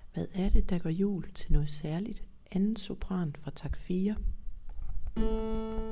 Hvad er det, der gør jul til noget særligt? Anden sopran fra takt 4.